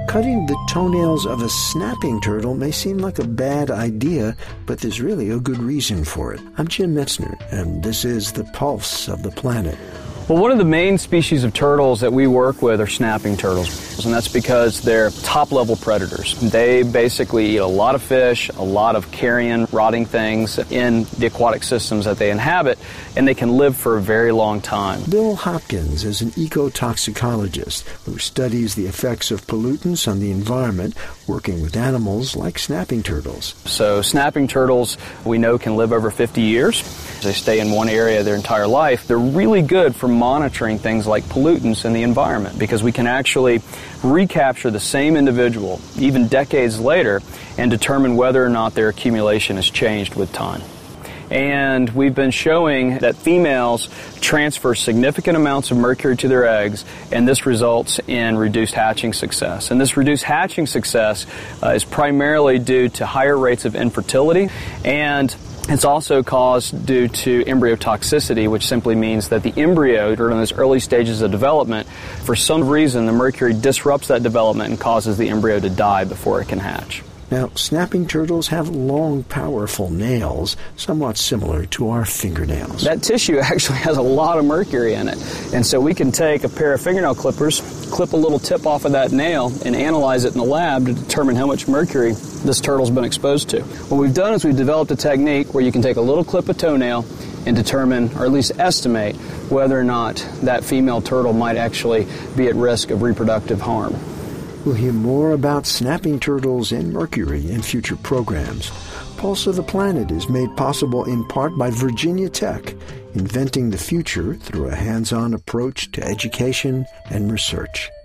Cutting the toenails of a snapping turtle may seem like a bad idea, but there's really a good reason for it. I'm Jim Metzner, and this is The Pulse of the Planet. Well, one of the main species of turtles that we work with are snapping turtles, and that's because they're top-level predators. They basically eat a lot of fish, a lot of carrion, rotting things in the aquatic systems that they inhabit, and they can live for a very long time. Bill Hopkins is an ecotoxicologist who studies the effects of pollutants on the environment, working with animals like snapping turtles. So snapping turtles, we know, can live over 50 years. They stay in one area their entire life. They're really good for monitoring things like pollutants in the environment because we can actually recapture the same individual even decades later and determine whether or not their accumulation has changed with time. And we've been showing that females transfer significant amounts of mercury to their eggs, and this results in reduced hatching success. And this reduced hatching success is primarily due to higher rates of infertility, and it's also caused due to embryotoxicity, which simply means that the embryo, during those early stages of development, for some reason the mercury disrupts that development and causes the embryo to die before it can hatch. Now, snapping turtles have long, powerful nails, somewhat similar to our fingernails. That tissue actually has a lot of mercury in it, and so we can take a pair of fingernail clippers, clip a little tip off of that nail, and analyze it in the lab to determine how much mercury this turtle's been exposed to. What we've done is we've developed a technique where you can take a little clip of toenail and determine, or at least estimate, whether or not that female turtle might actually be at risk of reproductive harm. We'll hear more about snapping turtles and mercury in future programs. Pulse of the Planet is made possible in part by Virginia Tech, inventing the future through a hands-on approach to education and research.